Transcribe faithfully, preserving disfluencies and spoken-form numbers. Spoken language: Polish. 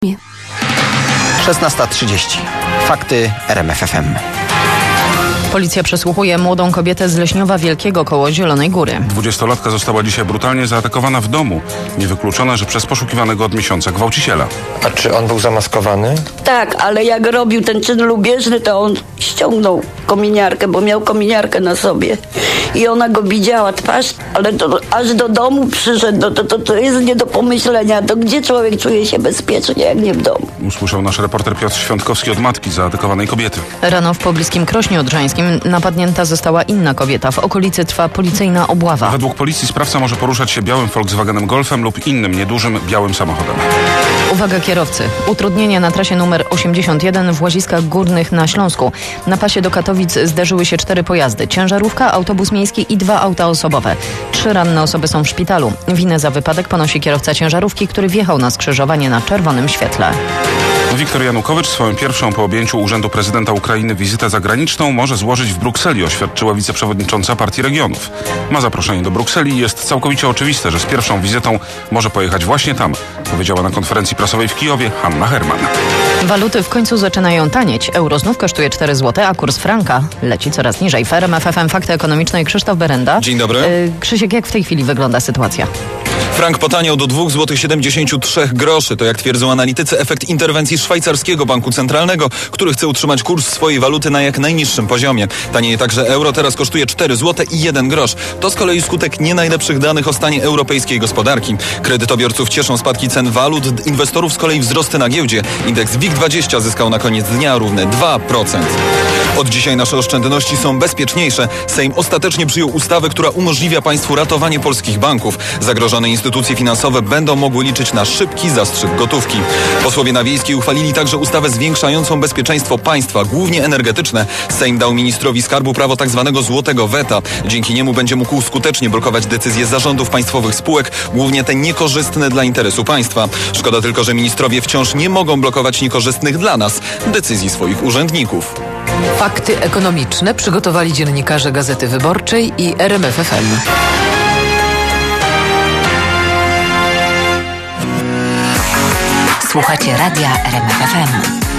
szesnasta trzydzieści. Fakty R M F F M. Policja przesłuchuje młodą kobietę z Leśniowa Wielkiego koło Zielonej Góry. Dwudziestolatka została dzisiaj brutalnie zaatakowana w domu. Niewykluczone, że przez poszukiwanego od miesiąca gwałciciela. A czy on był zamaskowany? Tak, ale jak robił ten czyn lubieżny, to on ściągnął kominiarkę, bo miał kominiarkę na sobie. I ona go widziała twarz, ale to aż do domu przyszedł. No to, to, to jest nie do pomyślenia. To gdzie człowiek czuje się bezpiecznie, jak nie w domu? Usłyszał nasz reporter Piotr Świątkowski od matki zaatakowanej kobiety. Rano w pobliskim Krośnie Odrzańskim napadnięta została inna kobieta. W okolicy trwa policyjna obława. Według policji sprawca może poruszać się białym Volkswagenem Golfem lub innym niedużym białym samochodem. Uwaga kierowcy. Utrudnienia na trasie numer osiemdziesiąt jeden w Łaziskach Górnych na Śląsku. Na pasie do Katowic zderzyły się cztery pojazdy. Ciężarówka, autobus miejski i dwa auta osobowe. Trzy ranne osoby są w szpitalu. Winę za wypadek ponosi kierowca ciężarówki, który wjechał na skrzyżowanie na czerwonym świetle. Wiktor Janukowycz swoją pierwszą po objęciu urzędu prezydenta Ukrainy wizytę zagraniczną może złożyć w Brukseli, oświadczyła wiceprzewodnicząca Partii Regionów. Ma zaproszenie do Brukseli i jest całkowicie oczywiste, że z pierwszą wizytą może pojechać właśnie tam, powiedziała na konferencji prasowej w Kijowie Hanna Herman. Waluty w końcu zaczynają tanieć. Euro znów kosztuje cztery złote, a kurs franka leci coraz niżej. W R M F F M Fakty Ekonomiczne Krzysztof Berenda. Dzień dobry. Yy, Krzysiek, jak w tej chwili wygląda sytuacja? Frank potaniał do dwa złote siedemdziesiąt trzy groszy. To, jak twierdzą analitycy, efekt interwencji szwajcarskiego banku centralnego, który chce utrzymać kurs swojej waluty na jak najniższym poziomie. Tanieje także euro, teraz kosztuje cztery złote i jeden grosz. To z kolei skutek nie najlepszych danych o stanie europejskiej gospodarki. Kredytobiorców cieszą spadki cen walut, inwestorów z kolei wzrosty na giełdzie. Indeks WIG dwadzieścia zyskał na koniec dnia równe dwa procent. Od dzisiaj nasze oszczędności są bezpieczniejsze. Sejm ostatecznie przyjął ustawę, która umożliwia państwu ratowanie polskich banków. Zagrożone instytucje finansowe będą mogły liczyć na szybki zastrzyk gotówki. Posłowie na Wiejskiej uchwalili także ustawę zwiększającą bezpieczeństwo państwa, głównie energetyczne. Sejm dał ministrowi skarbu prawo tak zwanego złotego weta. Dzięki niemu będzie mógł skutecznie blokować decyzje zarządów państwowych spółek, głównie te niekorzystne dla interesu państwa. Szkoda tylko, że ministrowie wciąż nie mogą blokować niekorzystnych dla nas decyzji swoich urzędników. Fakty ekonomiczne przygotowali dziennikarze Gazety Wyborczej i R M F F M. Słuchacie radia R M F F M.